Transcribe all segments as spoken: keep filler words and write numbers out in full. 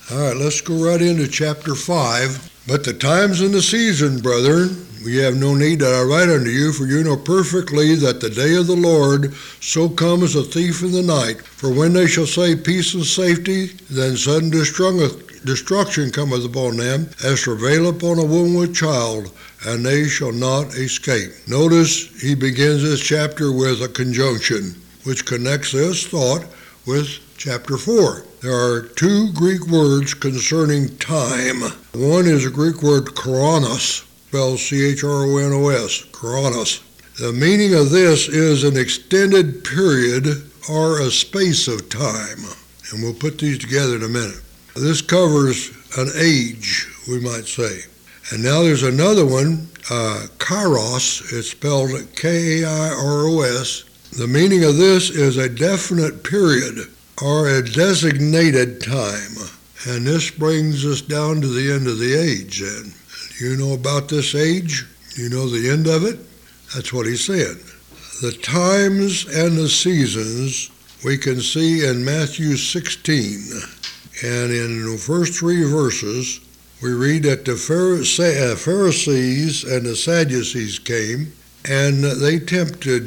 All right, let's go right into chapter five. But the times and the season, brethren, we have no need that I write unto you, for you know perfectly that the day of the Lord so come as a thief in the night. For when they shall say peace and safety, then sudden destruction cometh upon them, as travail upon a woman with child, and they shall not escape. Notice he begins this chapter with a conjunction, which connects this thought with chapter four. There are two Greek words concerning time. One is a Greek word chronos, spelled C H R O N O S, chronos. The meaning of this is an extended period or a space of time. And we'll put these together in a minute. This covers an age, we might say. And now there's another one, uh, kairos. It's spelled K A I R O S. The meaning of this is a definite period or a designated time. And this brings us down to the end of the age then. Do you know about this age? Do you know the end of it? That's what he said. The times and the seasons we can see in Matthew sixteen. And in the first three verses, we read that the Pharisees and the Sadducees came, and they tempted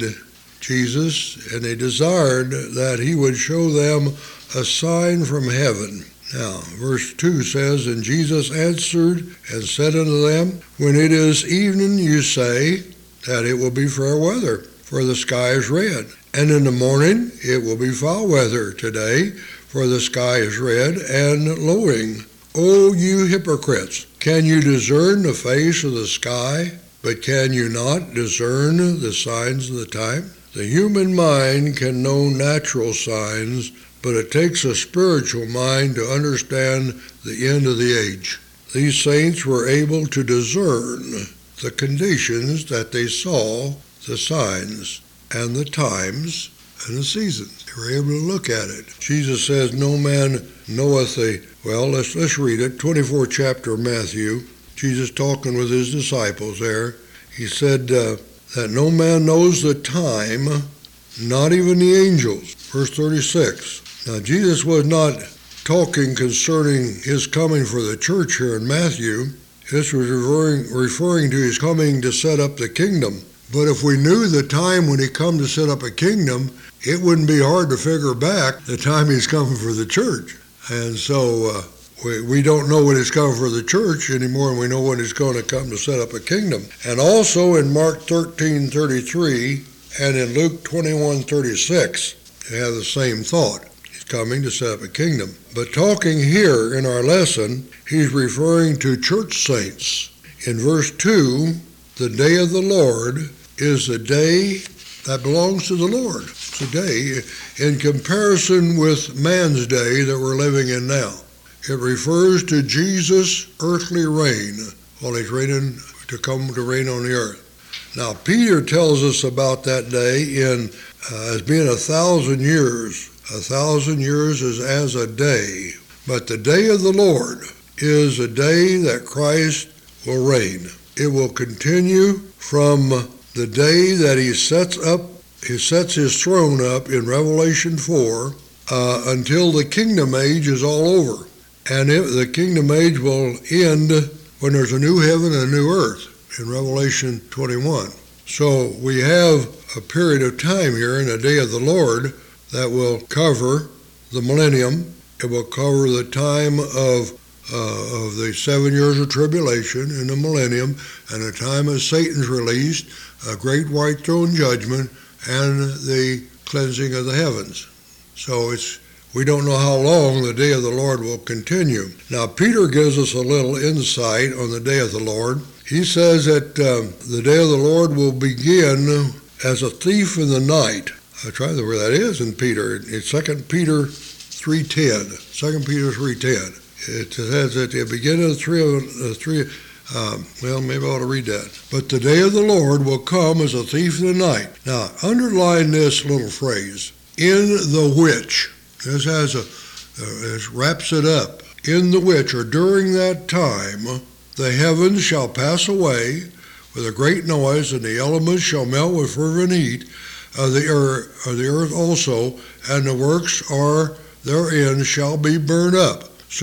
Jesus, and they desired that he would show them a sign from heaven. Now, verse two says, And Jesus answered and said unto them, When it is evening, you say that it will be fair weather, for the sky is red. And in the morning it will be foul weather today, for the sky is red and lowering. O you hypocrites, can you discern the face of the sky, but can you not discern the signs of the time? The human mind can know natural signs, but it takes a spiritual mind to understand the end of the age. These saints were able to discern the conditions that they saw, the signs, and the times, and the seasons. They were able to look at it. Jesus says, no man knoweth the, well, let's, let's read it, twenty-fourth chapter of Matthew. Jesus talking with his disciples there. He said uh, that no man knows the time, not even the angels. Verse thirty-six. Now, Jesus was not talking concerning his coming for the church here in Matthew. This was referring, referring to his coming to set up the kingdom. But if we knew the time when he come to set up a kingdom, it wouldn't be hard to figure back the time he's coming for the church. And so uh, we, we don't know when he's coming for the church anymore, and we know when he's going to come to set up a kingdom. And also in Mark thirteen thirty-three and in Luke twenty-one thirty-six, they have the same thought. Coming to set up a kingdom. But talking here in our lesson, he's referring to church saints. In verse two, the day of the Lord is a day that belongs to the Lord. It's a day in comparison with man's day that we're living in now. It refers to Jesus' earthly reign while he's reigning to come to reign on the earth. Now, Peter tells us about that day in uh, as being a thousand years. A thousand years is as a day, but the day of the Lord is a day that Christ will reign. It will continue from the day that he sets up, he sets his throne up in Revelation four uh, until the kingdom age is all over. And it, the kingdom age will end when there's a new heaven and a new earth in Revelation twenty-one. So we have a period of time here in the day of the Lord that will cover the millennium. It will cover the time of uh, of the seven years of tribulation in the millennium, and the time of Satan's released, a great white throne judgment, and the cleansing of the heavens. So it's we don't know how long the day of the Lord will continue. Now, Peter gives us a little insight on the day of the Lord. He says that uh, the day of the Lord will begin as a thief in the night. I try to where that is in Peter. It's Second Peter three ten. Second Peter three ten. It says at the beginning of the three of uh, three. Um, well, maybe I ought to read that. But the day of the Lord will come as a thief in the night. Now, underline this little phrase: in the which. This has a. Uh, this wraps it up. In the which, or during that time, the heavens shall pass away with a great noise, and the elements shall melt with fervent heat. Uh, the, earth, uh, the earth also, and the works are therein shall be burned up. So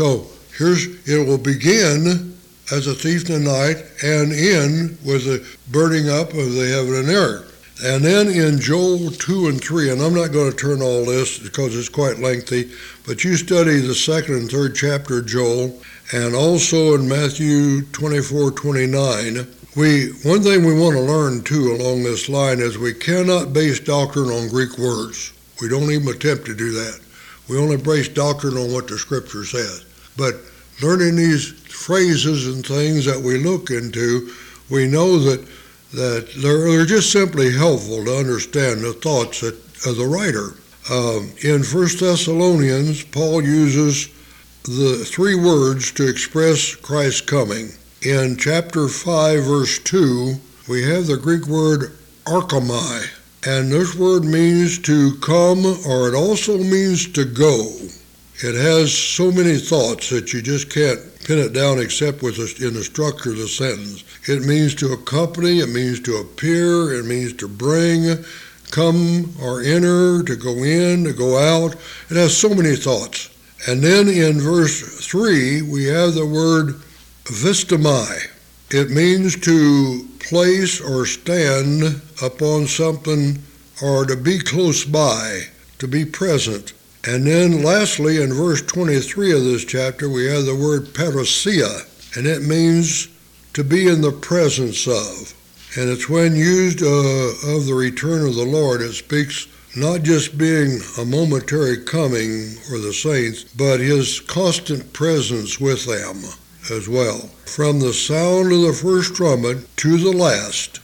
here's it will begin as a thief in the night and end with the burning up of the heaven and earth. And then in Joel two and three, and I'm not going to turn all this because it's quite lengthy, but you study the second and third chapter of Joel, and also in Matthew twenty-four twenty-nine, we one thing we want to learn too along this line is we cannot base doctrine on Greek words. We don't even attempt to do that. We only base doctrine on what the Scripture says. But learning these phrases and things that we look into, we know that that they're, they're just simply helpful to understand the thoughts that, of the writer. Um, in First Thessalonians, Paul uses the three words to express Christ's coming. In chapter five, verse two, we have the Greek word archomai, and this word means to come, or it also means to go. It has so many thoughts that you just can't pin it down except with the, in the structure of the sentence. It means to accompany, it means to appear, it means to bring, come or enter, to go in, to go out. It has so many thoughts. And then in verse three, we have the word vistamai. It means to place or stand upon something or to be close by, to be present. And then lastly, in verse twenty-three of this chapter, we have the word parousia, and it means to be in the presence of. And it's when used uh, of the return of the Lord, it speaks not just being a momentary coming for the saints, but his constant presence with them as well. From the sound of the first trumpet to the last,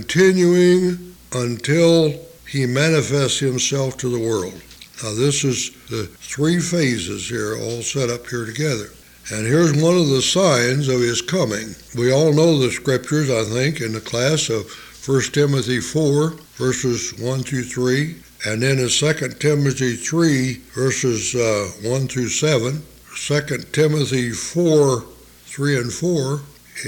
continuing until he manifests himself to the world. Now this is the three phases here all set up here together. And here's one of the signs of his coming. We all know the scriptures, I think, in the class of First Timothy four, verses one through three, and then in Second Timothy three, verses uh, one through seven. Second Timothy four, three and four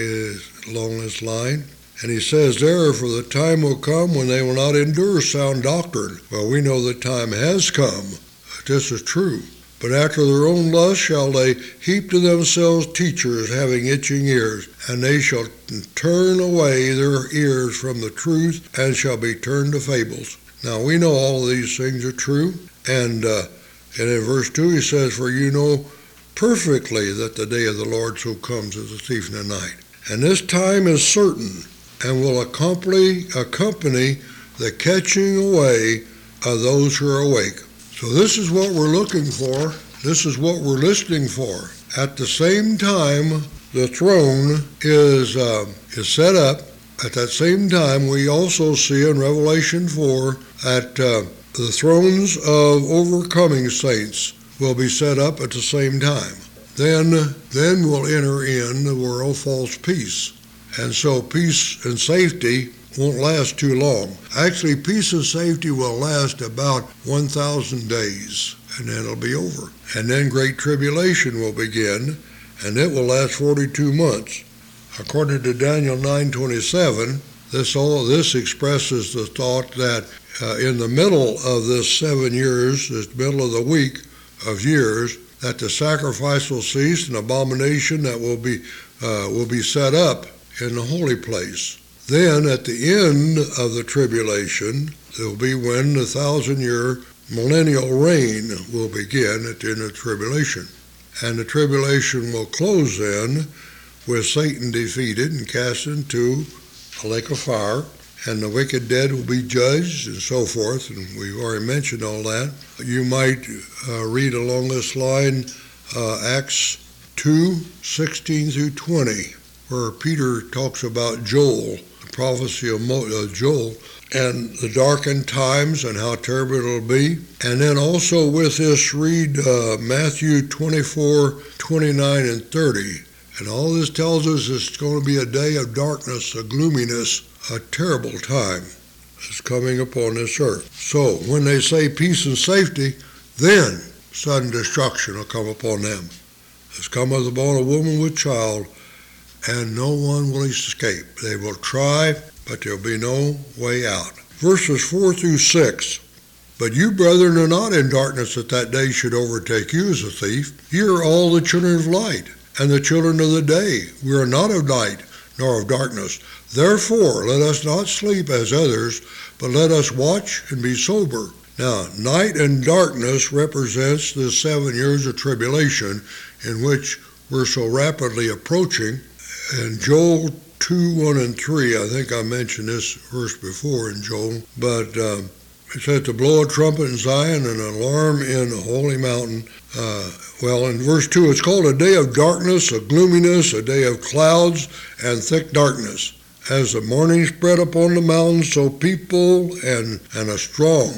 is along this line. And he says there, for the time will come when they will not endure sound doctrine. Well, we know the time has come. This is true. But after their own lust shall they heap to themselves teachers having itching ears, and they shall turn away their ears from the truth, and shall be turned to fables. Now we know all of these things are true. And, uh, and in verse two he says, for you know perfectly that the day of the Lord so comes as a thief in the night. And this time is certain, and will accompany, accompany the catching away of those who are awake. So this is what we're looking for. This is what we're listening for. At the same time, the throne is uh, is set up. At that same time, we also see in Revelation four that uh, the thrones of overcoming saints will be set up at the same time. Then, then will enter in the world false peace. And so peace and safety won't last too long. Actually, peace and safety will last about one thousand days, and then it'll be over. And then great tribulation will begin, and it will last forty-two months. According to Daniel nine twenty-seven, this all this expresses the thought that uh, in the middle of this seven years, this middle of the week of years, that the sacrifice will cease, and abomination that will be uh, will be set up in the holy place. Then at the end of the tribulation, there will be when the thousand-year millennial reign will begin at the end of the tribulation. And the tribulation will close then with Satan defeated and cast into a lake of fire, and the wicked dead will be judged and so forth, and we've already mentioned all that. You might uh, read along this line uh, Acts two, sixteen through twenty, where Peter talks about Joel, the prophecy of Mo- uh, Joel, and the darkened times and how terrible it'll be. And then also with this, read uh, Matthew twenty-four, twenty-nine, and thirty. And all this tells us it's going to be a day of darkness, a gloominess, a terrible time is coming upon this earth. So when they say peace and safety, then sudden destruction will come upon them. As cometh upon a woman with child, and no one will escape. They will try, but there'll be no way out. Verses four through six But you, brethren, are not in darkness, that that day should overtake you as a thief. You are all the children of light, and the children of the day. We are not of night, nor of darkness. Therefore, let us not sleep as others, but let us watch and be sober. Now, night and darkness represents the seven years of tribulation in which we're so rapidly approaching. And Joel two, one, and three, I think I mentioned this verse before in Joel, but uh, it said to blow a trumpet in Zion and an alarm in the holy mountain. Uh, well, in verse two, it's called a day of darkness, of gloominess, a day of clouds and thick darkness. As the morning spread upon the mountains, so people and, and a strong,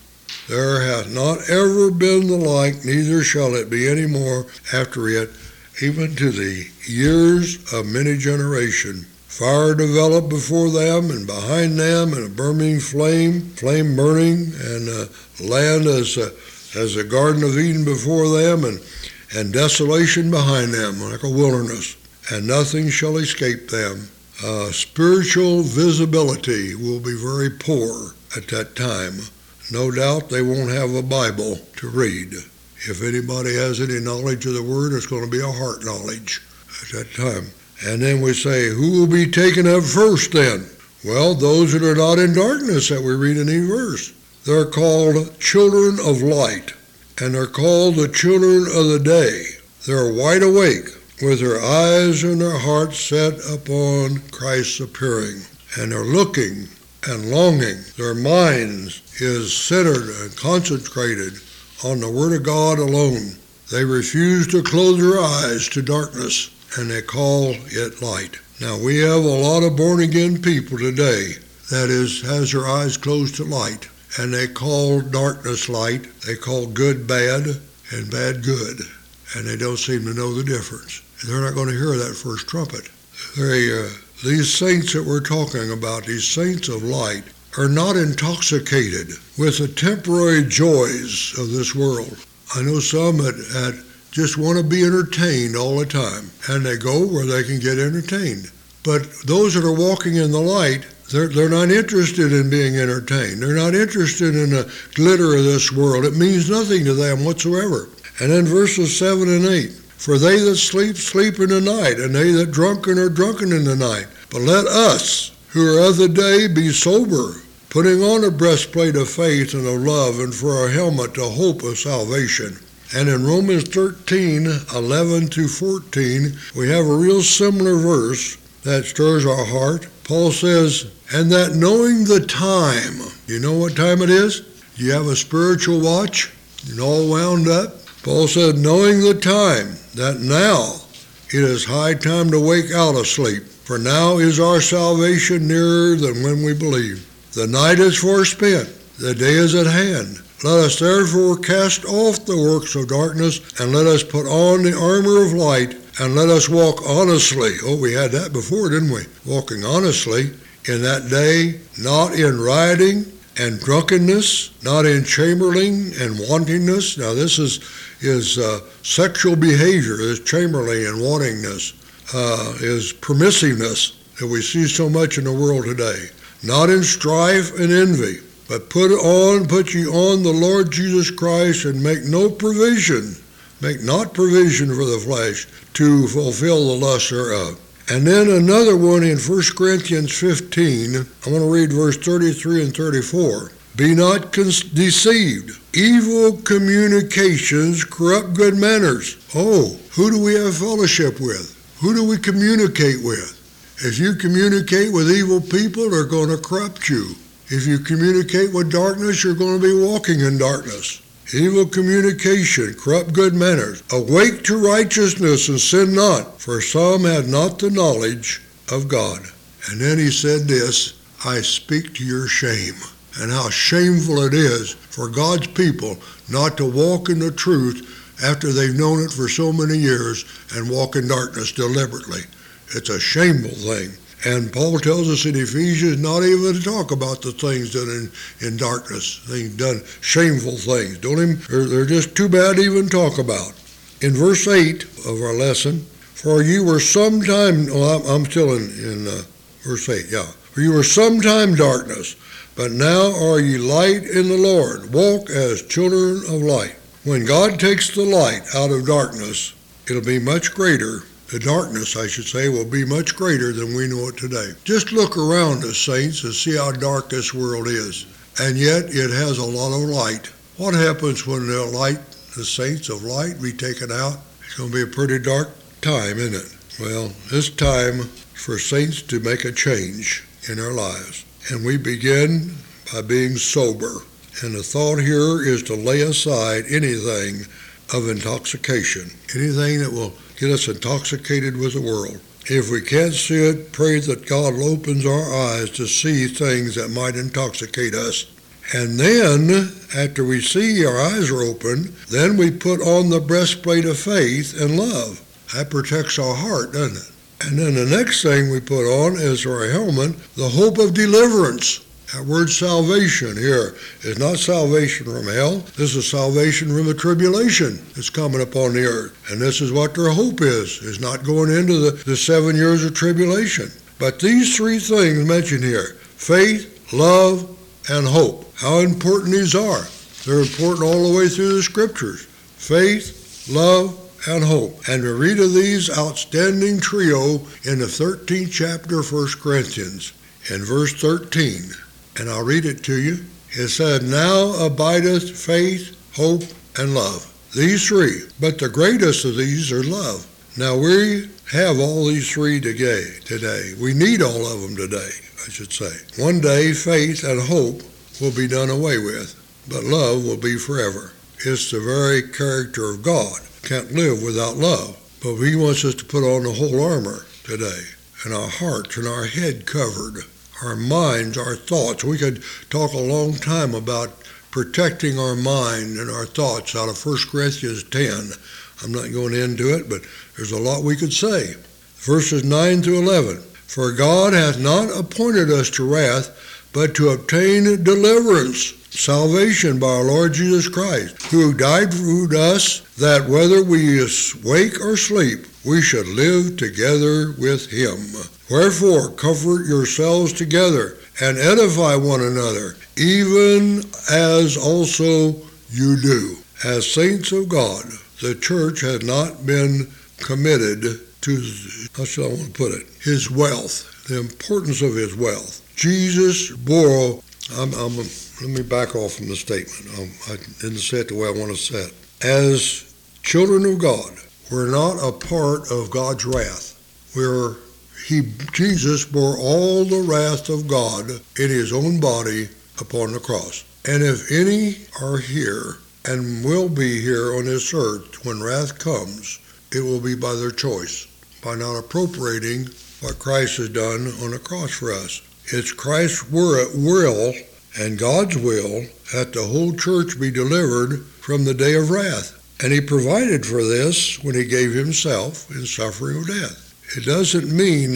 there hath not ever been the like, neither shall it be any more after it, even to the years of many generation. Fire developed before them and behind them, and a burning flame, flame burning, and uh, land as a, as a Garden of Eden before them, and, and desolation behind them, like a wilderness, and nothing shall escape them. Uh, spiritual visibility will be very poor at that time. No doubt they won't have a Bible to read. If anybody has any knowledge of the Word, it's going to be a heart knowledge at that time. And then we say, who will be taken up first then? Well, those that are not in darkness that we read in the verse. They're called children of light, and they're called the children of the day. They're wide awake, with their eyes and their hearts set upon Christ's appearing. And they're looking and longing. Their minds is centered and concentrated on the Word of God alone. They refuse to close their eyes to darkness, and they call it light. Now, we have a lot of born-again people today that is has their eyes closed to light, and they call darkness light. They call good bad and bad good, and they don't seem to know the difference. They're not going to hear that first trumpet. They, uh, these saints that we're talking about, these saints of light, are not intoxicated with the temporary joys of this world. I know some that, that just want to be entertained all the time, and they go where they can get entertained. But those that are walking in the light, they're, they're not interested in being entertained. They're not interested in the glitter of this world. It means nothing to them whatsoever. And then verses seven and eight, for they that sleep, sleep in the night, and they that drunken are drunken in the night. But let us, who are of the day, be sober, putting on a breastplate of faith and of love, and for our helmet the hope of salvation. And in Romans thirteen, eleven to fourteen, we have a real similar verse that stirs our heart. Paul says, and that knowing the time, you know what time it is? You have a spiritual watch and all wound up? Paul said, knowing the time, that now it is high time to wake out of sleep. For now is our salvation nearer than when we believed. The night is forespent, the day is at hand. Let us therefore cast off the works of darkness, and let us put on the armor of light, and let us walk honestly. Oh, we had that before, didn't we? Walking honestly in that day, not in rioting and drunkenness, not in chambering and wantingness. Now this is, is uh, sexual behavior, is chambering and wantingness, uh, is permissiveness that we see so much in the world today. Not in strife and envy, but put on, put ye on the Lord Jesus Christ, and make no provision, make not provision for the flesh to fulfill the lust thereof. And then another one in First Corinthians fifteen, I want to read verse thirty-three and thirty-four. Be not con- deceived. Evil communications corrupt good manners. Oh, who do we have fellowship with? Who do we communicate with? If you communicate with evil people, they're going to corrupt you. If you communicate with darkness, you're going to be walking in darkness. Evil communication, corrupt good manners. Awake to righteousness and sin not, for some have not the knowledge of God. And then he said this, I speak to your shame. And how shameful it is for God's people not to walk in the truth after they've known it for so many years and walk in darkness deliberately. It's a shameful thing. And Paul tells us in Ephesians not even to talk about the things done in, in darkness, things done, shameful things. Don't even, they're, they're just too bad to even talk about. In verse eight of our lesson, for you were sometime, well, I'm, I'm still in, in uh, verse eight, yeah. For you were sometime darkness, But now are ye light in the Lord. Walk as children of light. When God takes the light out of darkness, it'll be much greater. The darkness, I should say, will be much greater than we know it today. Just look around us, saints, and see how dark this world is. And yet it has a lot of light. What happens when the light, the saints of light, be taken out? It's going to be a pretty dark time, isn't it? Well, it's time for saints to make a change in our lives. And we begin by being sober. And the thought here is to lay aside anything of intoxication, anything that will get us intoxicated with the world. If we can't see it, pray that God opens our eyes to see things that might intoxicate us. And then, after we see our eyes are open, then we put on the breastplate of faith and love. That protects our heart, doesn't it? And then the next thing we put on is our helmet, the hope of deliverance. That word salvation here is not salvation from hell. This is salvation from the tribulation that's coming upon the earth. And this is what their hope is, is not going into the, the seven years of tribulation. But these three things mentioned here, faith, love, and hope. How important these are. They're important all the way through the scriptures. Faith, love, and hope. And we read of these outstanding trio in the thirteenth chapter of First Corinthians, in verse thirteen. And I'll read it to you. It said, now abideth faith, hope, and love. These three. But the greatest of these are love. Now we have all these three today. today. We need all of them today, I should say. One day, faith and hope will be done away with, but love will be forever. It's the very character of God. Can't live without love. But he wants us to put on the whole armor today, and our hearts and our head covered, our minds, our thoughts. We could talk a long time about protecting our mind and our thoughts out of First Corinthians ten. I'm not going into it, but there's a lot we could say. Verses nine through eleven. For God hath not appointed us to wrath, but to obtain deliverance, salvation by our Lord Jesus Christ, who died for us, that whether we wake or sleep, we should live together with him. Wherefore, comfort yourselves together, and edify one another, even as also you do. As saints of God, the church has not been committed to, how shall I want to put it, his wealth, the importance of his wealth. Jesus bore, I'm, I'm, let me back off from the statement. Um, I didn't say it the way I want to say it. As children of God, we're not a part of God's wrath. We're, he, Jesus bore all the wrath of God in his own body upon the cross. And if any are here and will be here on this earth when wrath comes, it will be by their choice, by not appropriating what Christ has done on the cross for us. It's Christ's will and God's will that the whole church be delivered from the day of wrath. And he provided for this when he gave himself in suffering of death. It doesn't mean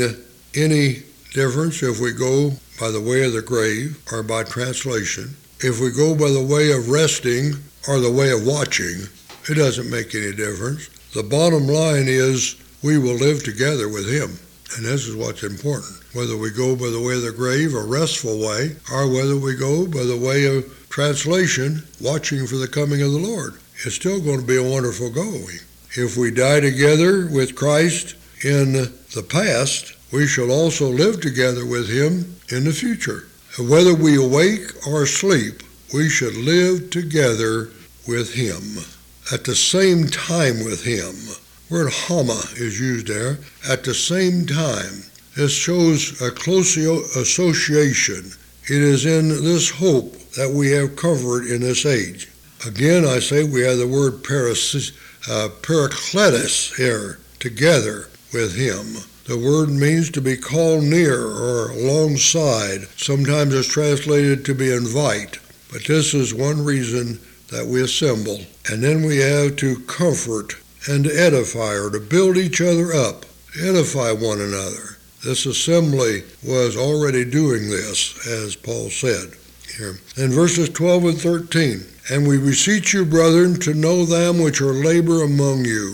any difference if we go by the way of the grave or by translation. If we go by the way of resting or the way of watching, it doesn't make any difference. The bottom line is we will live together with him. And this is what's important. Whether we go by the way of the grave, a restful way, or whether we go by the way of translation, watching for the coming of the Lord. It's still going to be a wonderful going. If we die together with Christ in the past, we shall also live together with him in the future. Whether we awake or sleep, we should live together with him, at the same time with him. Word hama is used there, at the same time. This shows a close association. It is in this hope that we have covered in this age. Again, I say we have the word paras, uh, parakletos here, together with him. The word means to be called near or alongside. Sometimes it's translated to be invite. But this is one reason that we assemble. And then we have to comfort and to edify, or to build each other up, edify one another. This assembly was already doing this, as Paul said here. In verses twelve and thirteen, and we beseech you, brethren, to know them which are labor among you,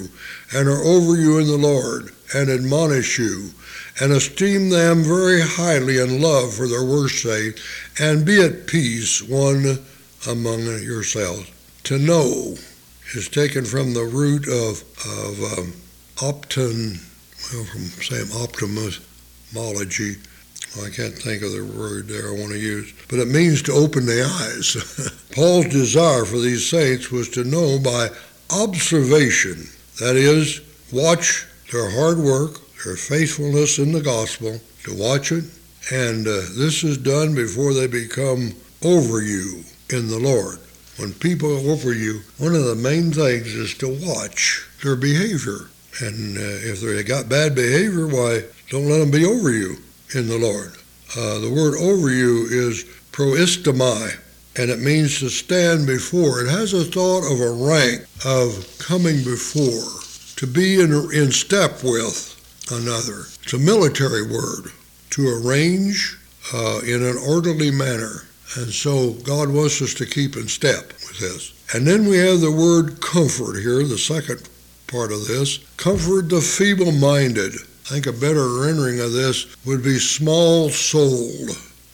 and are over you in the Lord, and admonish you, and esteem them very highly in love for their work's sake, and be at peace one among yourselves. To know is taken from the root of, of um, opton, well, from same ophthalmology. I can't think of the word there I want to use, but it means to open the eyes. Paul's desire for these saints was to know by observation, that is, watch their hard work, their faithfulness in the gospel, to watch it, and uh, this is done before they become over you in the Lord. When people are over you, one of the main things is to watch their behavior, and uh, if they got bad behavior, why, don't let them be over you in the Lord. Uh, the word over you is proistomai, and it means to stand before. It has a thought of a rank of coming before, to be in, in step with another. It's a military word, to arrange uh, in an orderly manner. And so God wants us to keep in step with this. And then we have the word comfort here, the second part of this. Comfort the feeble-minded. I think a better rendering of this would be small-souled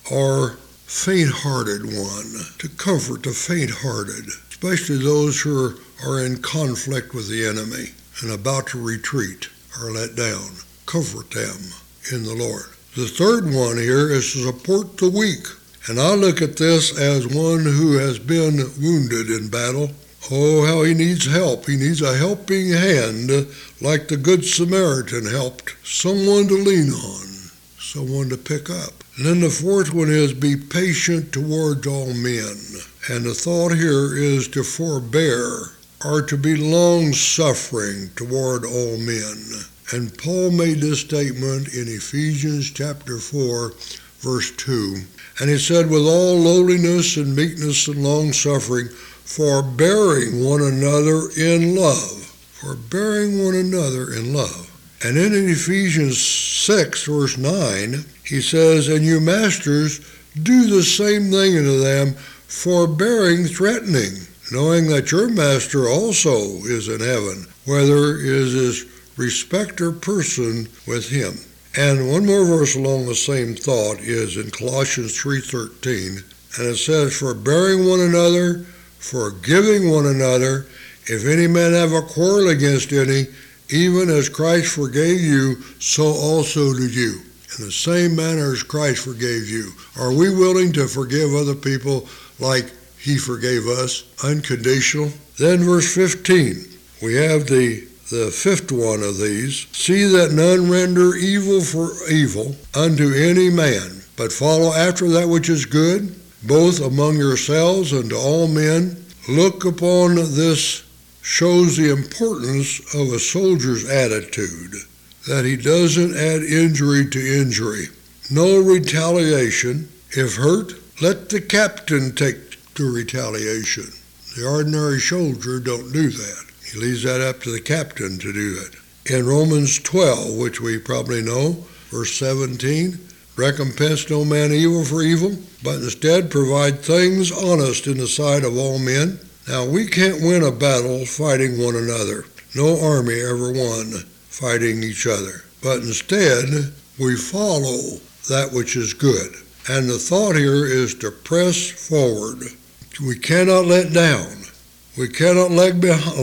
or faint-hearted one, to comfort the faint-hearted, especially those who are, are in conflict with the enemy and about to retreat or let down. Comfort them in the Lord. The third one here is to support the weak, and I look at this as one who has been wounded in battle. Oh, how he needs help. He needs a helping hand, like the Good Samaritan helped. Someone to lean on, someone to pick up. And then the fourth one is be patient towards all men. And the thought here is to forbear, or to be long-suffering toward all men. And Paul made this statement in Ephesians chapter four, verse two. And he said, with all lowliness and meekness and long-suffering, forbearing one another in love. Forbearing one another in love. And then in Ephesians six, verse nine, he says, and you masters, do the same thing unto them, forbearing threatening, knowing that your master also is in heaven, whether is his respecter person with him. And one more verse along the same thought is in Colossians three thirteen, and it says, forbearing one another, forgiving one another, if any man have a quarrel against any, even as Christ forgave you, so also do you. In the same manner as Christ forgave you. Are we willing to forgive other people like he forgave us, unconditional? Then verse fifteen, we have the, the fifth one of these. See that none render evil for evil unto any man, but follow after that which is good, both among yourselves and to all men. Look upon this shows the importance of a soldier's attitude, that he doesn't add injury to injury. No retaliation. If hurt, let the captain take the retaliation. The ordinary soldier don't do that. He leaves that up to the captain to do it. In Romans twelve, which we probably know, verse seventeen, recompense no man evil for evil, but instead provide things honest in the sight of all men. Now, we can't win a battle fighting one another. No army ever won fighting each other. But instead, we follow that which is good. And the thought here is to press forward. We cannot let down. We cannot lag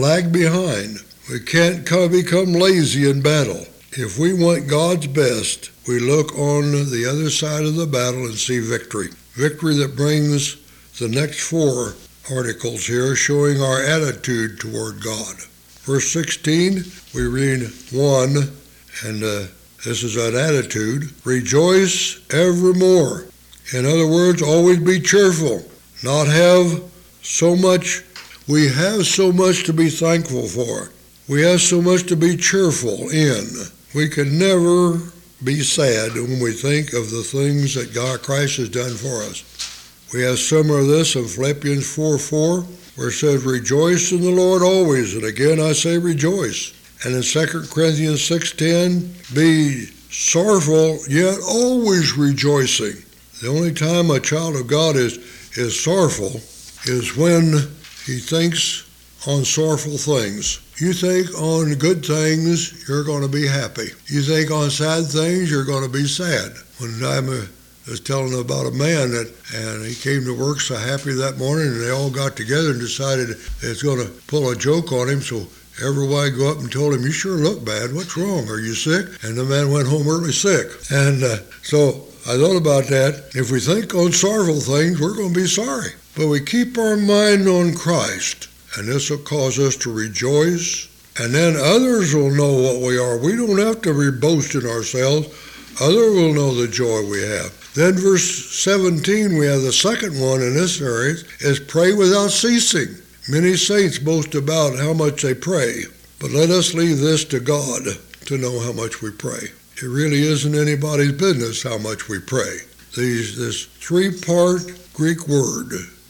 behind. We can't become lazy in battle. If we want God's best, we look on the other side of the battle and see victory. Victory that brings the next four articles here showing our attitude toward God. Verse sixteen, we read one, and uh, this is an attitude. Rejoice evermore. In other words, always be cheerful. Not have so much. We have so much to be thankful for. We have so much to be cheerful in. We can never be sad when we think of the things that God, Christ has done for us. We have some of this in Philippians four four, where it says, rejoice in the Lord always. And again, I say rejoice. And in Second Corinthians six ten, be sorrowful, yet always rejoicing. The only time a child of God is, is sorrowful is when he thinks on sorrowful things. You think on good things, you're going to be happy. You think on sad things, you're going to be sad. One time I was telling about a man that, and he came to work so happy that morning, and they all got together and decided it's going to pull a joke on him, so everybody go up and told him, "You sure look bad. What's wrong? Are you sick?" And the man went home early sick. And uh, so I thought about that. If we think on sorrowful things, we're going to be sorry. But we keep our mind on Christ, and this will cause us to rejoice. And then others will know what we are. We don't have to boast in ourselves. Others will know the joy we have. Then verse seventeen, we have the second one in this area, is pray without ceasing. Many saints boast about how much they pray, but let us leave this to God to know how much we pray. It really isn't anybody's business how much we pray. These, this three-part Greek word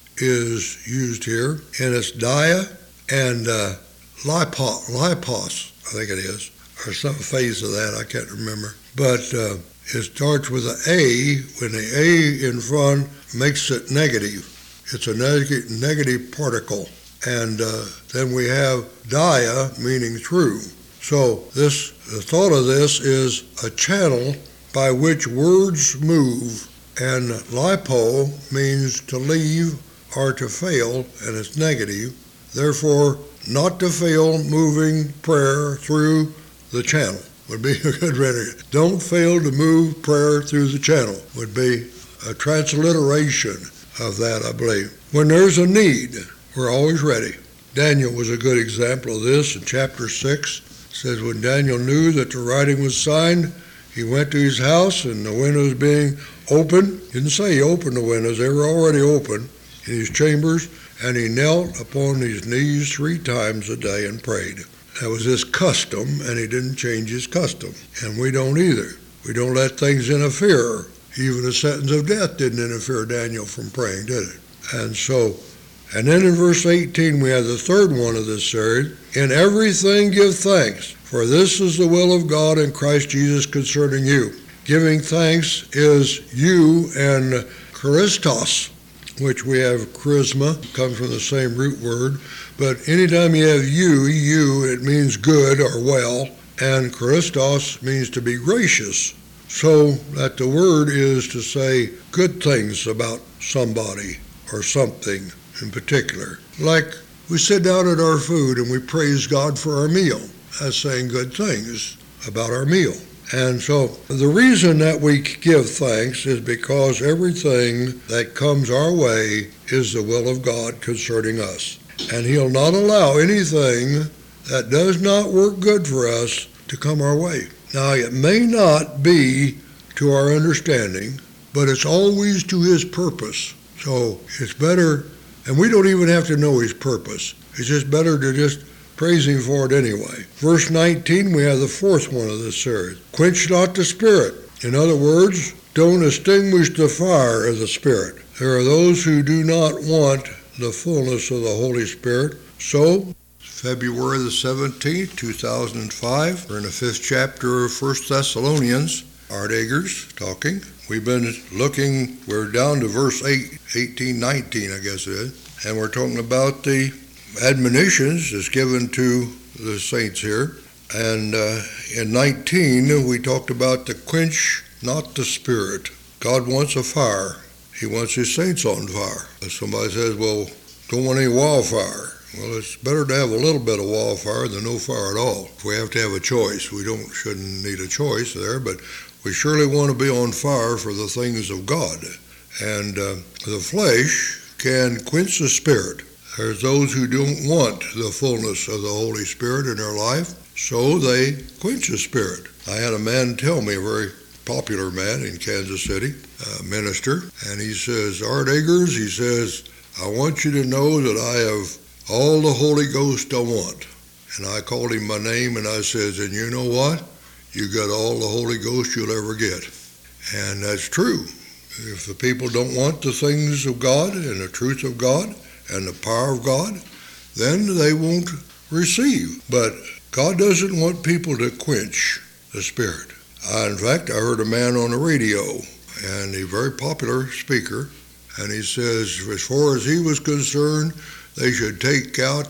is used here, and it's dia and uh, lipos, lipos, I think it is, or some phase of that, I can't remember. But uh, it starts with an A, when the A in front makes it negative. It's a neg- negative particle. And uh, then we have dia, meaning through. So this, the thought of this is a channel by which words move, and lipo means to leave or to fail, and it's negative. Therefore, not to fail moving prayer through the channel would be a good rendering. Don't fail to move prayer through the channel would be a transliteration of that, I believe. When there's a need, we're always ready. Daniel was a good example of this. In chapter six, it says, when Daniel knew that the writing was signed, he went to his house, and the windows being open, didn't say he opened the windows, they were already open in his chambers, and he knelt upon his knees three times a day and prayed. That was his custom, and he didn't change his custom. And we don't either. We don't let things interfere. Even the sentence of death didn't interfere Daniel from praying, did it? And so, and then in verse eighteen, we have the third one of this series. In everything give thanks, for this is the will of God in Christ Jesus concerning you. Giving thanks is you and Christos, which we have charisma, comes from the same root word. But anytime you have you, you, it means good or well, and Christos means to be gracious. So that the word is to say good things about somebody or something in particular. Like we sit down at our food and we praise God for our meal. That's saying good things about our meal. And so the reason that we give thanks is because everything that comes our way is the will of God concerning us. And He'll not allow anything that does not work good for us to come our way. Now, it may not be to our understanding, but it's always to His purpose. So it's better, and we don't even have to know His purpose. It's just better to just praise Him for it anyway. Verse nineteen, we have the fourth one of this series. Quench not the Spirit. In other words, don't extinguish the fire of the Spirit. There are those who do not want the fullness of the Holy Spirit. So, February the seventeenth, two thousand five, we're in the fifth chapter of First Thessalonians. Art Eggers talking. We've been looking, we're down to verse eight, eighteen, nineteen, I guess it is, and we're talking about the admonitions that's given to the saints here. And uh, in nineteen, we talked about the quench not the Spirit. God wants a fire. He wants His saints on fire. If somebody says, well, don't want any wildfire. Well, it's better to have a little bit of wildfire than no fire at all. If we have to have a choice, we don't shouldn't need a choice there, but we surely want to be on fire for the things of God. And uh, the flesh can quench the Spirit. There's those who don't want the fullness of the Holy Spirit in their life, so they quench the Spirit. I had a man tell me, a very popular man in Kansas City, a minister, and he says, Art Eggers, he says, I want you to know that I have all the Holy Ghost I want. And I called him by name, and I says, and you know what? You got all the Holy Ghost you'll ever get. And that's true. If the people don't want the things of God and the truth of God and the power of God, then they won't receive. But God doesn't want people to quench the Spirit. Uh, in fact, I heard a man on the radio, and a very popular speaker, and he says, as far as he was concerned, they should take out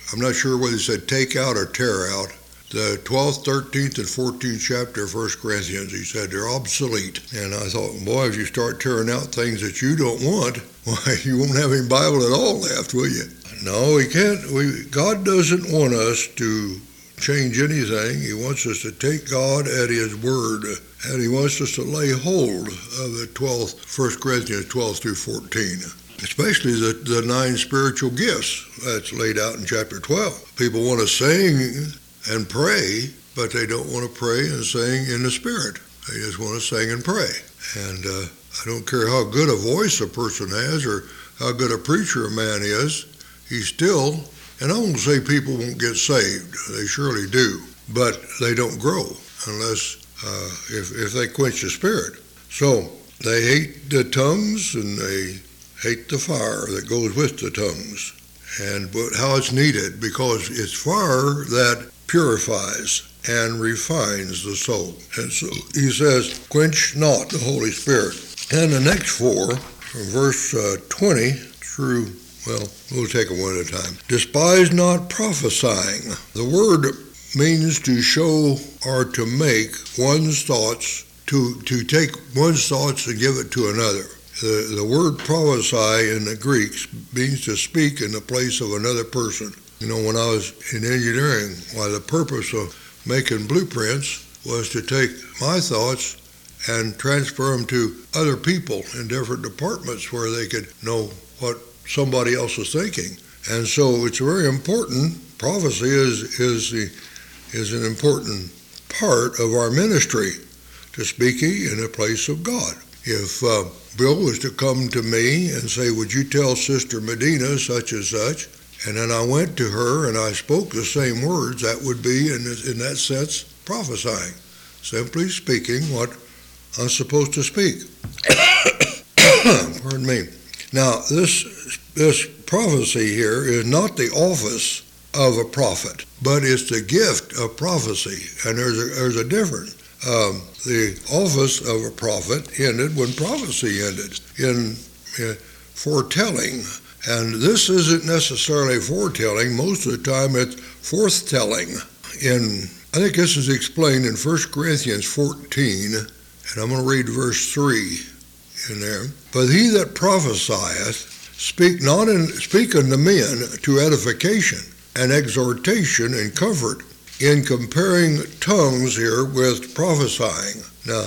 I'm not sure whether he said take out or tear out. The twelfth, thirteenth, and fourteenth chapter of First Corinthians, he said they're obsolete. And I thought, boy, if you start tearing out things that you don't want, why, you won't have any Bible at all left, will you? No, we can't. We, God doesn't want us to change anything. He wants us to take God at His word, and He wants us to lay hold of the twelfth, First Corinthians twelve through fourteen. Especially the, the nine spiritual gifts that's laid out in chapter twelve. People want to sing and pray, but they don't want to pray and sing in the Spirit. They just want to sing and pray. And uh, I don't care how good a voice a person has or how good a preacher a man is, he's still, and I won't say people won't get saved. They surely do. But they don't grow unless, uh, if, if they quench the Spirit. So they hate the tongues and they hate the fire that goes with the tongues, and but how it's needed, because it's fire that purifies and refines the soul. And so he says, quench not the Holy Spirit. And the next four, from verse uh, twenty through, well, we'll take it one at a time. Despise not prophesying. The word means to show or to make one's thoughts, to, to take one's thoughts and give it to another. The, the word prophesy in the Greek means to speak in the place of another person. You know, when I was in engineering, why the purpose of making blueprints was to take my thoughts and transfer them to other people in different departments where they could know what somebody else was thinking. And so it's very important. Prophecy is, is, the, is an important part of our ministry, to speaking in the place of God. If uh, Bill was to come to me and say, would you tell Sister Medina such and such, and then I went to her and I spoke the same words, that would be, in, in that sense, prophesying. Simply speaking what I'm supposed to speak. Pardon me. Now, this, this prophecy here is not the office of a prophet, but it's the gift of prophecy, and there's a, there's a difference. Um, the office of a prophet ended when prophecy ended, in uh, foretelling. And this isn't necessarily foretelling. Most of the time it's forthtelling. In, I think this is explained in First Corinthians fourteen, and I'm going to read verse three in there. But he that prophesieth speak not in, speak unto men to edification and exhortation and comfort, in comparing tongues here with prophesying. Now,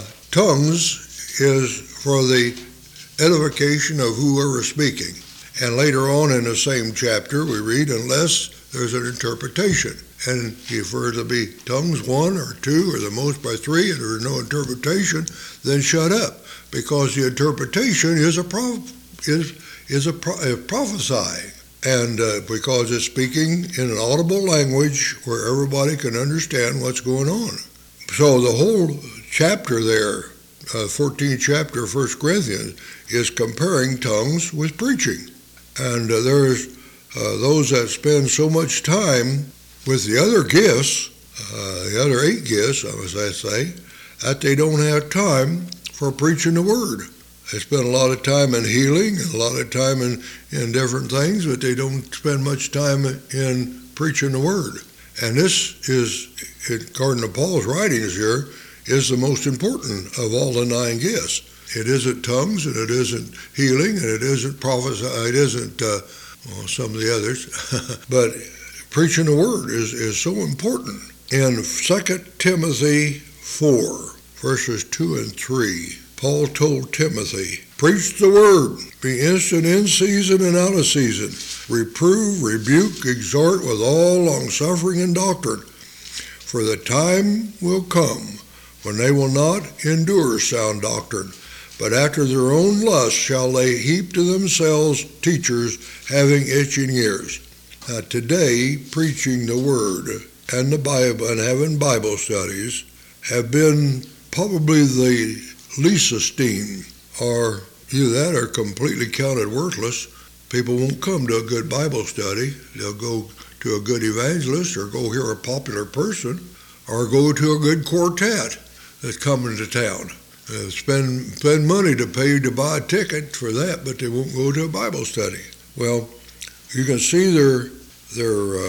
tongues is for the edification of whoever is speaking. And later on in the same chapter, we read, unless there's an interpretation. And if there to be tongues one or two, or the most by three, and there's no interpretation, then shut up. Because the interpretation is a, pro- is, is a, pro- a prophesying. And uh, because it's speaking in an audible language where everybody can understand what's going on. So the whole chapter there, uh, fourteenth chapter of First Corinthians, is comparing tongues with preaching. And uh, there's uh, those that spend so much time with the other gifts, uh, the other eight gifts, as I say, that they don't have time for preaching the word. They spend a lot of time in healing, a lot of time in, in different things, but they don't spend much time in preaching the word. And this is, according to Paul's writings here, is the most important of all the nine gifts. It isn't tongues, and it isn't healing, and it isn't prophecy, it isn't uh, well, some of the others, but preaching the word is, is so important. In Second Timothy four, verses two and three, Paul told Timothy, preach the word, be instant in season and out of season, reprove, rebuke, exhort with all longsuffering and doctrine. For the time will come when they will not endure sound doctrine, but after their own lust shall they heap to themselves teachers having itching ears. Now, today, preaching the word and the Bible and having Bible studies have been probably the least esteemed, or either that or completely counted worthless. People won't come to a good Bible study. They'll go to a good evangelist or go hear a popular person or go to a good quartet that's coming to town. Uh, spend, spend money to pay to buy a ticket for that, but they won't go to a Bible study. Well, you can see their, their uh,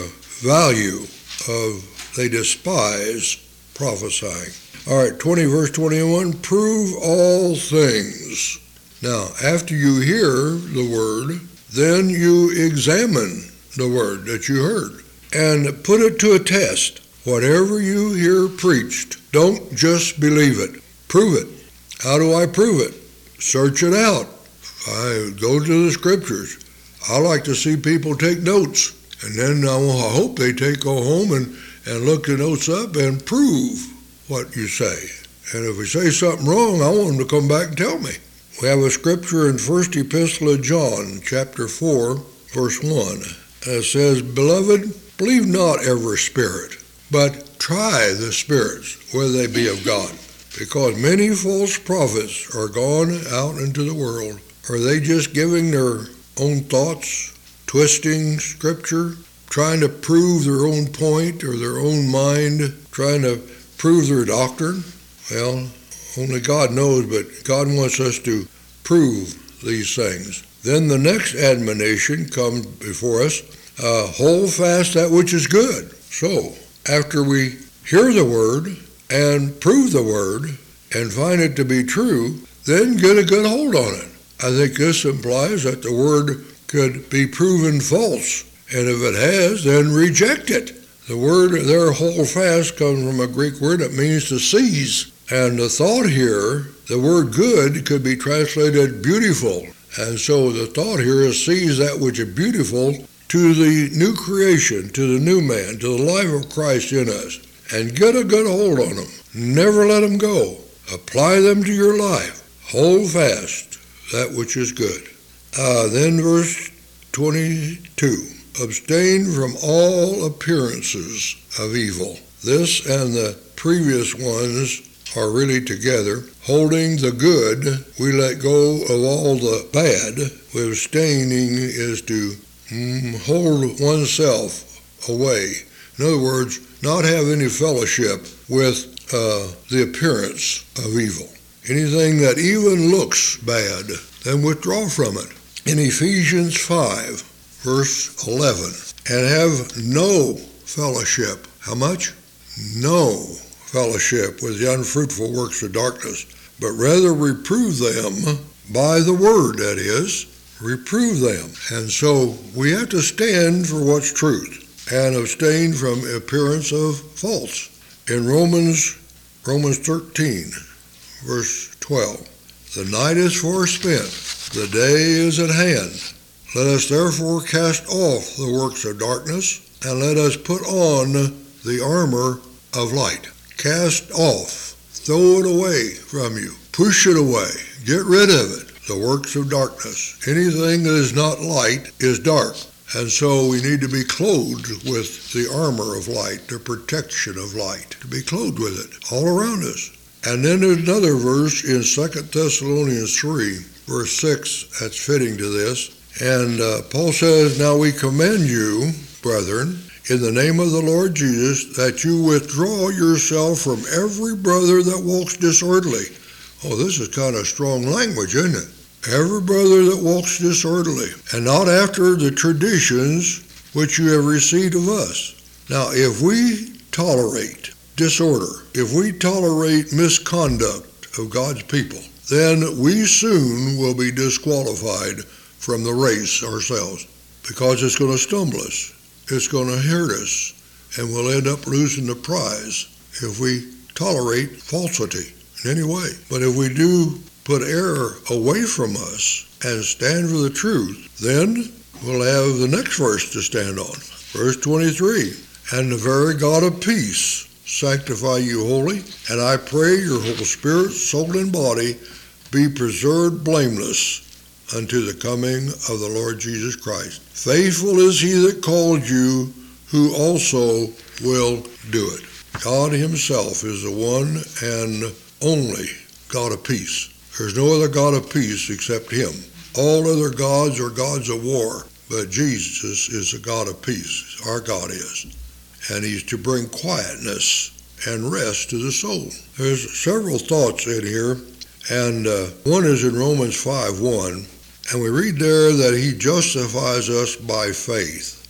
value of, they despise prophesying. All right, twenty, verse twenty-one, prove all things. Now, after you hear the word, then you examine the word that you heard and put it to a test. Whatever you hear preached, don't just believe it. Prove it. How do I prove it? Search it out. I go to the scriptures. I like to see people take notes, and then I hope they take go home and, and look the notes up and prove what you say. And if we say something wrong, I want them to come back and tell me. We have a scripture in First Epistle of John, chapter four, verse one. It says, Beloved, believe not every spirit, but try the spirits, whether they be of God. Because many false prophets are gone out into the world. Are they just giving their own thoughts, twisting scripture, trying to prove their own point or their own mind, trying to prove their doctrine? Well, only God knows, but God wants us to prove these things. Then the next admonition comes before us, uh, hold fast that which is good. So, after we hear the word and prove the word and find it to be true, then get a good hold on it. I think this implies that the word could be proven false, and if it has, then reject it. The word there, hold fast, comes from a Greek word that means to seize. And the thought here, the word good could be translated beautiful. And so the thought here is seize that which is beautiful to the new creation, to the new man, to the life of Christ in us. And get a good hold on them. Never let them go. Apply them to your life. Hold fast that which is good. Uh, then verse twenty-two. Abstain from all appearances of evil. This and the previous ones are really together. Holding the good, we let go of all the bad. Abstaining is to mm, hold oneself away. In other words, not have any fellowship with uh, the appearance of evil. Anything that even looks bad, then withdraw from it. In Ephesians five, verse eleven, and have no fellowship. How much? No fellowship with the unfruitful works of darkness, but rather reprove them by the word, that is, reprove them. And so we have to stand for what's truth and abstain from appearance of false. In Romans, Romans thirteen, verse twelve, the night is far spent, the day is at hand. Let us therefore cast off the works of darkness, and let us put on the armor of light. Cast off, throw it away from you, push it away, get rid of it, the works of darkness. Anything that is not light is dark, and so we need to be clothed with the armor of light, the protection of light, to be clothed with it all around us. And then there's another verse in Second Thessalonians three, verse six, that's fitting to this. And uh, Paul says, now we commend you, brethren, in the name of the Lord Jesus, that you withdraw yourself from every brother that walks disorderly. Oh, this is kind of strong language, isn't it? Every brother that walks disorderly, and not after the traditions which you have received of us. Now, if we tolerate disorder, if we tolerate misconduct of God's people, then we soon will be disqualified from the race ourselves, because it's going to stumble us. It's going to hurt us, and we'll end up losing the prize if we tolerate falsity in any way. But if we do put error away from us and stand for the truth, then we'll have the next verse to stand on. Verse twenty-three, and the very God of peace sanctify you wholly, and I pray your whole spirit, soul, and body be preserved blameless unto the coming of the Lord Jesus Christ. Faithful is he that called you, who also will do it. God himself is the one and only God of peace. There's no other God of peace except him. All other gods are gods of war, but Jesus is the God of peace. Our God is. And he's to bring quietness and rest to the soul. There's several thoughts in here, and uh, one is in Romans five one. And we read there that he justifies us by faith.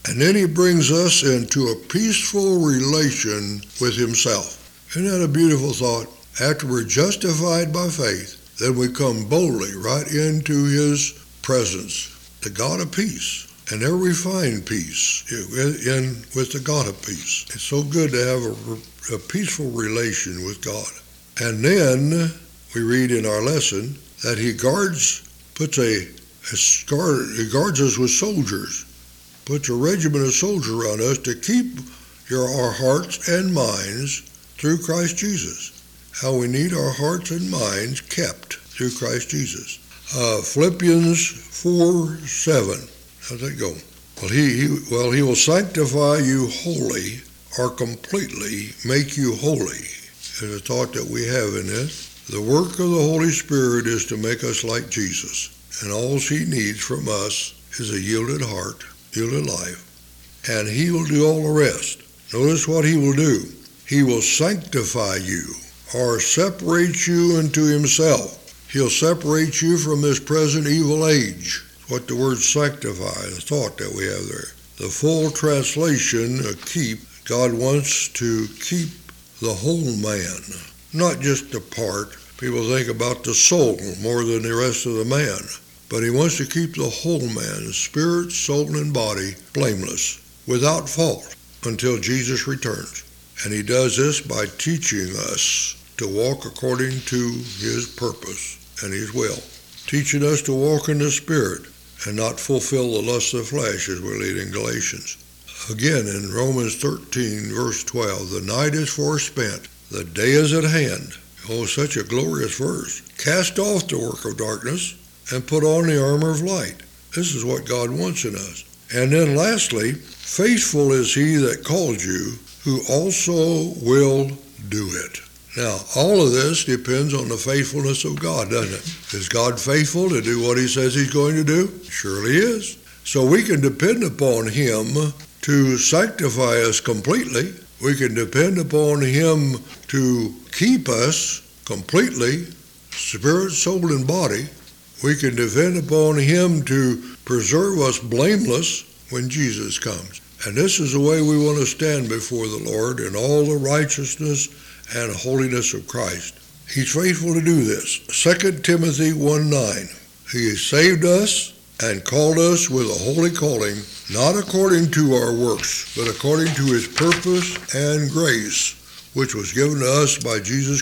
And then he brings us into a peaceful relation with himself. Isn't that a beautiful thought? After we're justified by faith, then we come boldly right into his presence, the God of peace. And there we find peace in, with the God of peace. It's so good to have a, a peaceful relation with God. And then we read in our lesson that he guards, puts a, a guard, he guards us with soldiers, puts a regiment of soldiers around us to keep your, our hearts and minds through Christ Jesus. How we need our hearts and minds kept through Christ Jesus. Uh, Philippians four seven. How's that go? Well he, he, well, he will sanctify you wholly, or completely make you holy. There's a thought that we have in this. The work of the Holy Spirit is to make us like Jesus. And all he needs from us is a yielded heart, yielded life. And he will do all the rest. Notice what he will do. He will sanctify you, or separate you unto himself. He'll separate you from this present evil age. What the word sanctify, the thought that we have there. The full translation of keep, God wants to keep the whole man, not just the part. People think about the soul more than the rest of the man. But he wants to keep the whole man, spirit, soul, and body, blameless, without fault, until Jesus returns. And he does this by teaching us to walk according to his purpose and his will. Teaching us to walk in the Spirit and not fulfill the lust of the flesh, as we read in Galatians. Again, in Romans thirteen, verse twelve, the night is forspent, the day is at hand. Oh, such a glorious verse. Cast off the work of darkness and put on the armor of light. This is what God wants in us. And then lastly, faithful is he that called you, who also will do it. Now, all of this depends on the faithfulness of God, doesn't it? Is God faithful to do what he says he's going to do? Surely is. So we can depend upon him to sanctify us completely. We can depend upon him to keep us completely, spirit, soul, and body. We can depend upon him to preserve us blameless when Jesus comes. And this is the way we want to stand before the Lord in all the righteousness and holiness of Christ. He's faithful to do this. Second Timothy one nine. He has saved us and called us with a holy calling, not according to our works, but according to his purpose and grace, which was given to us by Jesus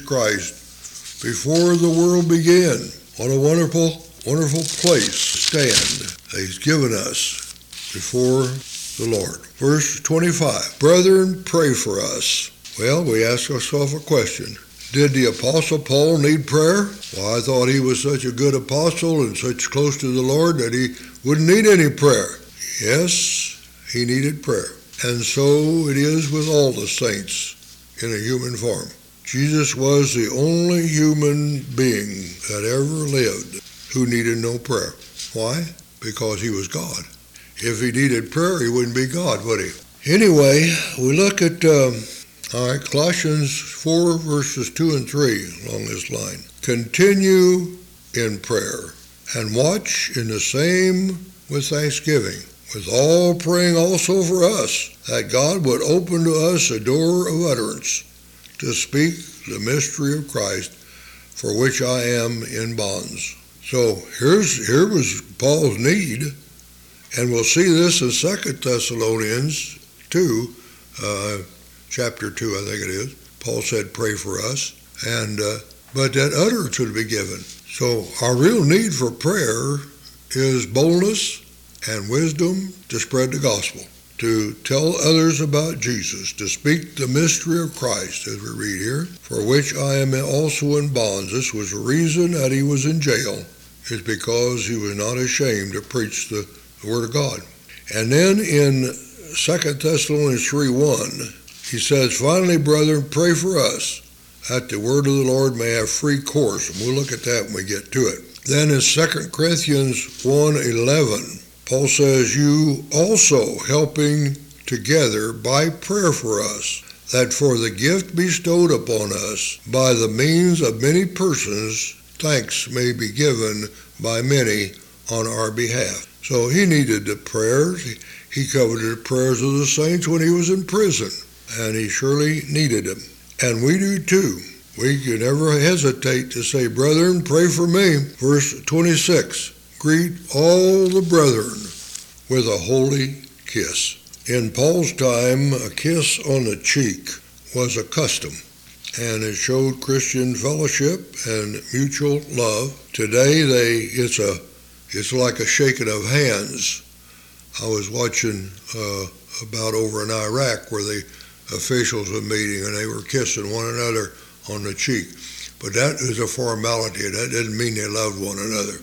Christ before the world began. What a wonderful, wonderful place to stand that he's given us before the Lord. Verse twenty-five, brethren, pray for us. Well, we ask ourselves a question. Did the Apostle Paul need prayer? Well, I thought he was such a good apostle and such close to the Lord that he wouldn't need any prayer. Yes, he needed prayer. And so it is with all the saints in a human form. Jesus was the only human being that ever lived who needed no prayer. Why? Because he was God. If he needed prayer, he wouldn't be God, would he? Anyway, we look at um, all right, Colossians four, verses two and three along this line. Continue in prayer and watch in the same with thanksgiving, with all praying also for us, that God would open to us a door of utterance to speak the mystery of Christ, for which I am in bonds. So here's here was Paul's need, and we'll see this in Second Thessalonians two, uh, chapter two, I think it is. Paul said, pray for us, and uh, but that utterance would be given. So our real need for prayer is boldness and wisdom to spread the gospel, to tell others about Jesus, to speak the mystery of Christ, as we read here, for which I am also in bonds. This was the reason that he was in jail, is because he was not ashamed to preach the, the Word of God. And then in Second Thessalonians three one, he says, finally, brethren, pray for us, that the word of the Lord may have free course. And we'll look at that when we get to it. Then in Second Corinthians one eleven, Paul says, you also helping together by prayer for us, that for the gift bestowed upon us by the means of many persons, thanks may be given by many on our behalf. So he needed the prayers. He, he coveted the prayers of the saints when he was in prison, and he surely needed them. And we do too. We can never hesitate to say, brethren, pray for me. Verse twenty-six, greet all the brethren with a holy kiss. In Paul's time, a kiss on the cheek was a custom, and it showed Christian fellowship and mutual love. Today, they it's a it's like a shaking of hands. I was watching uh, about over in Iraq where the officials were meeting and they were kissing one another on the cheek. But that is a formality. That didn't mean they loved one another.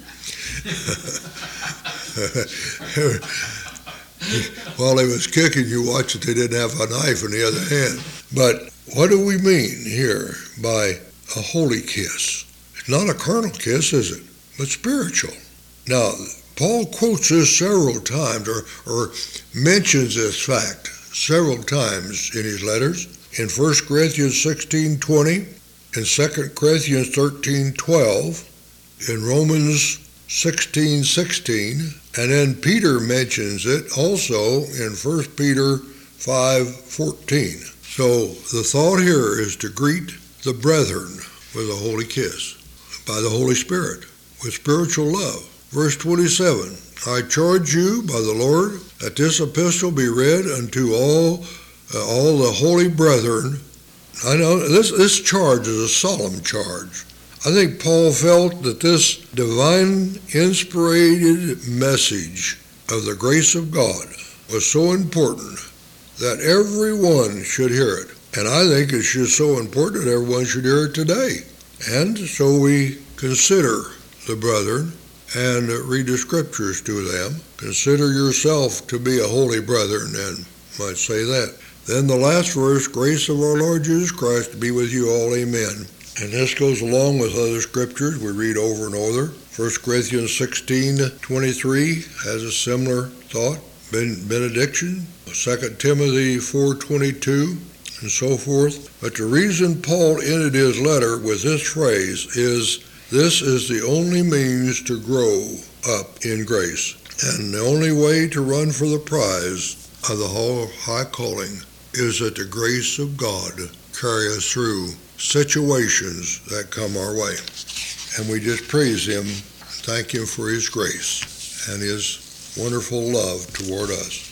While they was kicking, you watch that they didn't have a knife in the other hand. But what do we mean here by a holy kiss? It's not a carnal kiss, is it? But spiritual. Now, Paul quotes this several times, or, or mentions this fact several times in his letters. In First Corinthians sixteen twenty, in Second Corinthians thirteen twelve, in Romans sixteen sixteen, and then Peter mentions it also in First Peter five fourteen. So the thought here is to greet the brethren with a holy kiss by the Holy Spirit, with spiritual love. Verse twenty-seven, I charge you by the Lord that this epistle be read unto all uh, all the holy brethren. I know this, this charge is a solemn charge. I think Paul felt that this divine inspired message of the grace of God was so important that everyone should hear it. And I think it's just so important that everyone should hear it today. And so we consider the brethren and read the scriptures to them. Consider yourself to be a holy brethren, and might say that. Then the last verse, grace of our Lord Jesus Christ be with you all, amen. And this goes along with other scriptures we read over and over. First Corinthians sixteen twenty-three has a similar thought, benediction. Second Timothy four twenty-two, and so forth. But the reason Paul ended his letter with this phrase is, this is the only means to grow up in grace, and the only way to run for the prize of the whole high calling is that the grace of God carry us through situations that come our way. And we just praise him, thank him for his grace and his wonderful love toward us.